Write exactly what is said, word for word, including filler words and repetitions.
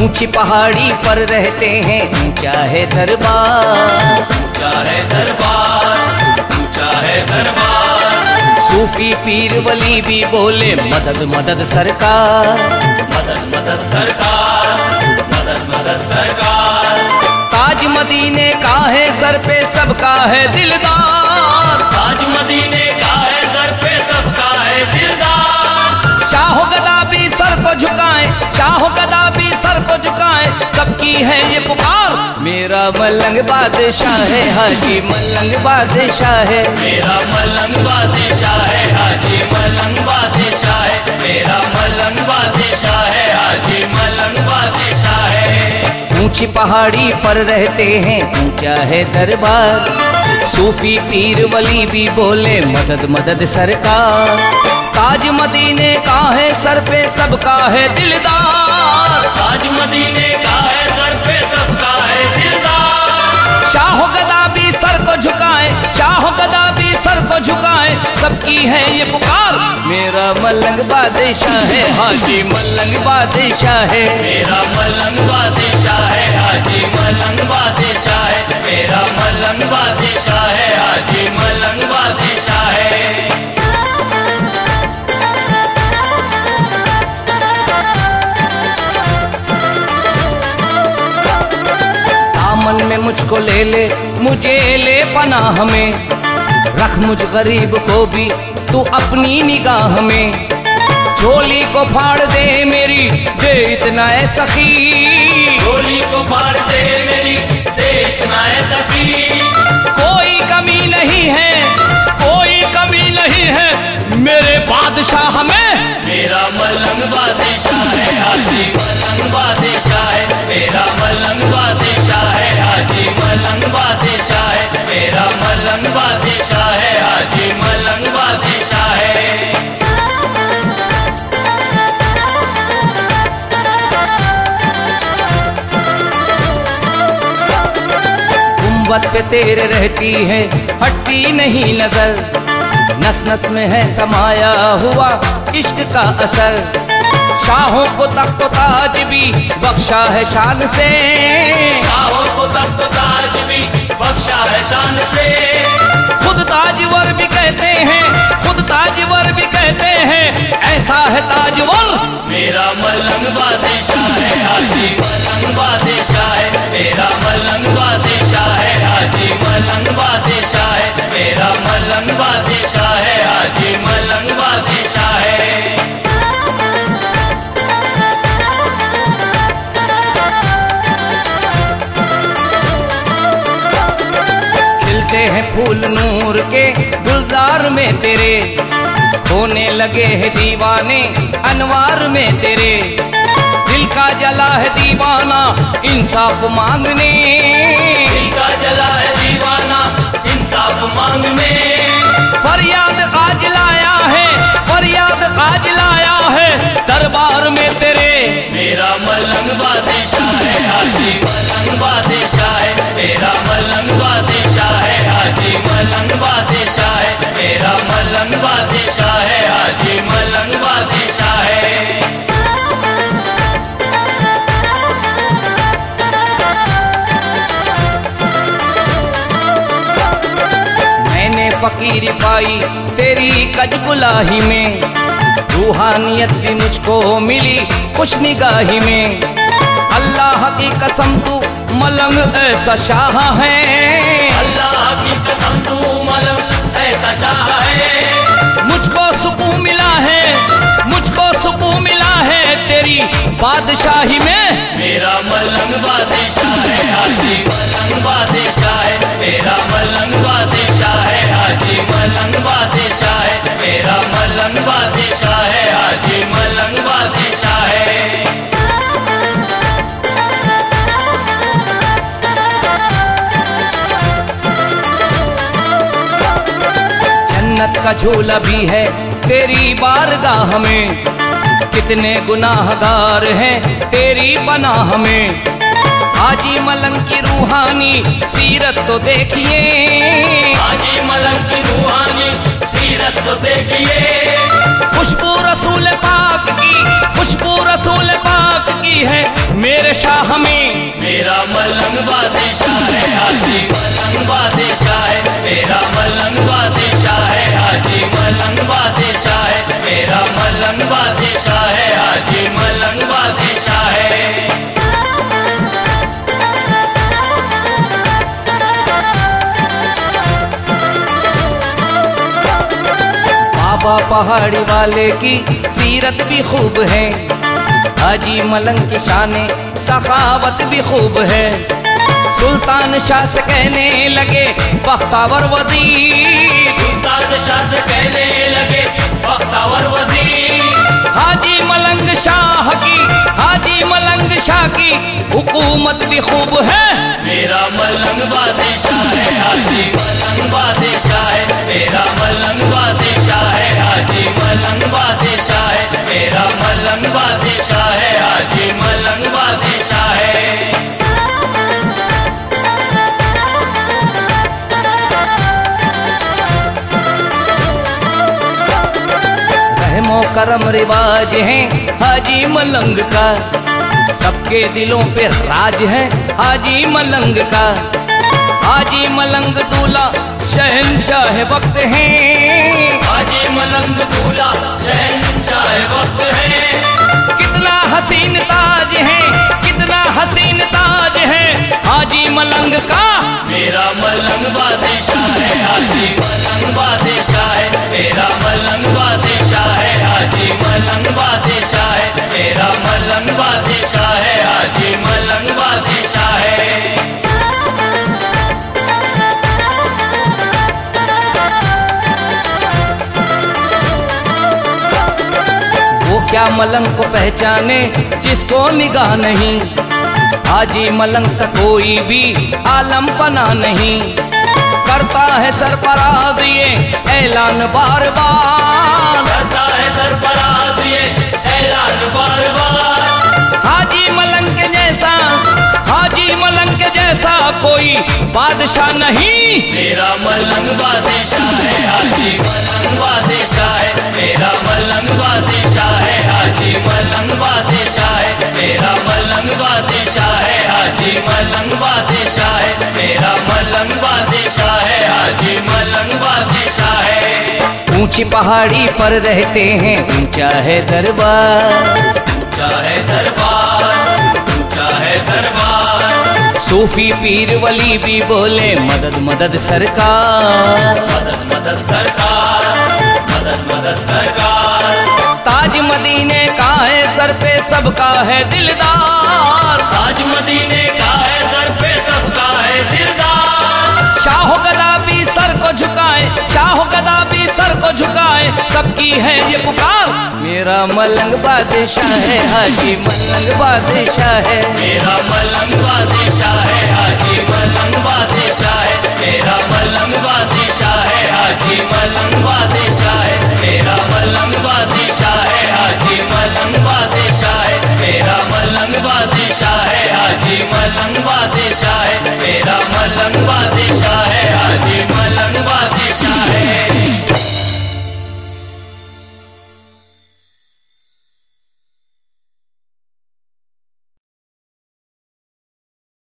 ऊंची पहाड़ी पर रहते हैं, ऊंचा है दरबार, ऊंचा है दरबार, ऊंचा है दरबार। सूफी पीर वली भी बोले मदद मदद सरकार, मदद मदद सरकार, मदद मदद सरकार। ताज मदीने का है सर पे सबका है दिलदार, ताज मदीने का है सर पे सबका है दिलदार। शाहो गदा भी सर को झुकाए, शाहो गदा भी सर को झुकाए, सबकी है ये पुकार। मेरा मलंग बादशाह है, हाजी मलंग बादशाह है, मेरा मलंग बादशाह है, हाजी मलंग बादशाह है। मेरा मलंग बादशाह है, हाजी मलंग बादशाह है। ऊंची पहाड़ी पर रहते हैं, ऊंचा है दरबार। सूफी पीर वली भी बोले मदद मदद सरकार। ताज मदीने का है सर पे सबका है दिलदार, ताज मदीने का है सर पे सबका है दिलदार। शाहो गदा भी सर को झुकाए, शाहो गदा भी सर को झुकाए, सबकी है ये पुकार। मेरा मलंग बादशाह है, हाजी मलंग बादशाह है, मेरा मलंग बादशाह है, हाजी मलंग बादशाह है। मेरा मलंग बादशाह है, हाजी मलंग बादशाह है। दामन में मुझको ले ले, मुझे ले पनाह में, रख मुझ गरीब को भी तू अपनी निगाह में। झोली को फाड़ दे मेरी, दे इतना है सखी, झोली को फाड़ दे मेरी, दे इतना है सखी। कोई कमी नहीं है, कोई कमी नहीं है मेरे बादशाह में। मेरा मलंग बादशाह है, हाजी मलंग बादशाह है। मेरा मलंग बादशाह है, हाजी मलंग बादशाह है। मेरा मलंग बादशाह है, हाजी मलंग बादशाह है। गुंबद पे तेरे रहती है, हटती नहीं नजर, नस नस में है समाया हुआ इश्क का असर। शाहों को तख्त ताज भी बख्शा है शान से, शाहों को तख्त ताज भी बख्शा है शान से। खुद ताजवर भी कहते हैं, खुद ताजवर भी कहते हैं, ऐसा है ताजवर। मेरा मलंग बादशाह है, हाजी मलंग बादशाह है। मेरा मलंग बादशाह है, हाजी मलंग बादशाह है। मेरा मलंग बादशाह है, हाजी मलंग बादशाह है। खिलते हैं फूल नूर के गुलजार में तेरे, होने लगे हैं दीवाने अनवार में तेरे। दिल का जला है दीवाना इंसाफ मांगने, दिल का जला है दीवाना इंसाफ मांगने। फरियाद आज लाया है, फरियाद आज लाया है दरबार में तेरे। मेरा मलंग बादशाह है, हाजी मलंग बादशाह है। मेरा मलंग बादशाह है, हाजी मलंग बादशाह है। मेरा मलंग बादशाह है, हाजी मलंग बादशाह है। मैंने फकीरी पाई तेरी कजबुलाही में, रूहानियत भी मुझको मिली खुश निगाही में। अल्लाह की कसम तू मलंग ऐसा शाह है, अल्लाह की कसम तू मलंग ऐसा शाह है। मुझको सुकून मिला है, मुझको सुकून मिला है तेरी बादशाही में। मेरा मलंग बादशाह है, हाजी मलंग बादशाह है। मेरा मलंग बादशाह है, हाजी मलंग बादशाह है। मेरा मलंग बादशाह है, हाजी मलंग बादशाह है। जन्नत का झूला भी है तेरी बारगाह में, कितने गुनाहगार हैं तेरी पनाह में। हाजी मलंग की रूहानी सीरत तो देखिए, हाजी मलंग की रूहानी सीरत तो देखिए। खुशबू रसूल पाक की, खुशबू रसूल पाक की है मेरे शाह में। मेरा मलंग बादशाह है हाजी मलंग बादशाह है, मेरा मलंग बादशाह है हाजी मलंग बादशाह है, मेरा मलंग बादशाह है हाजी मलंग बादशाह है। बाबा पहाड़ी वाले की सीरत भी खूब है, हाजी मलंग की शाने सखावत भी खूब है। सुल्तान शाह से कहने लगे बख्तावर वजीर, सुल्तान शाह से कहने लगे बख्तावर वजीर, हाजी मलंग शाह की हाजी मलंग शाह की हुकूमत भी खूब है। मेरा मलंग बादशाह है हाजी मलंग बादशाह है, मेरा मलंग बादशाह है हाजी मलंग बादशाह है, मेरा मलंग बादशाह है हाजी मलंग बादशाह है। रहमो करम रिवाज है हाजी मलंग का, सबके दिलों पे राज है हाजी मलंग का। हाजी मलंग दूल्हा शहंशाह वक्त है, हाजी मलंग दूल्हा शहंशाह वक्त है। कितना हसीन ताज है कितना हसीन ताज है हाजी मलंग का। मेरा मलंग बादशाह है हाजी मलंग बादशाह है, मेरा मलंग बादशाह है हाजी मलंग बादशाह है, मेरा मलंग बादशाह है हाजी मलंग बादशाह है। वो क्या मलंग को पहचाने जिसको निगाह नहीं, हाजी मलंग सा कोई भी आलम पना नहीं। करता है सरफराज ये ऐलान बार बार, करता है सरफराज ये ऐलान बार बार, हाजी मलंग के जैसा हाजी मलंग के जैसा कोई बादशाह नहीं। मेरा मलंग बादशाह है हाजी मलंग बादशाह है, मेरा मलंग बादशाह है हाजी मलंग बादशाह है, मेरा मलंग बादशाह है हाजी मलंग बादशाह है, मेरा मलंग बादशाह है हाजी मलंग बादशाह है। ऊंची पहाड़ी पर रहते हैं ऊंचा है दरबार, ऊंचा है दरबार ऊंचा है दरबार, सूफी पीर वली भी बोले मदद मदद सरकार, मदद मदद सरकार मदद मदद सरकार। ताज मदीने का है सर पे सबका है दिलदार, ताज मदीने का है सर पे सबका है दिलदार, शाहो गदा भी सर को झुकाए शाहो गदा भी सर को झुकाए सबकी है ये पुकार। मेरा मलंग बादशाह है हाजी मलंग बादशाह है, मेरा मलंग बादशाह है हाजी मलंग बादशाह है, मेरा मलंग बादशाह है हाजी मलंग बादशाह है, मेरा मलंग बादशाह है हाजी मलंग बादशाह है, मेरा मलंग बादशाह है हाजी मलंग बादशाह है, मेरा मलंग बादशाह है हाजी मलंग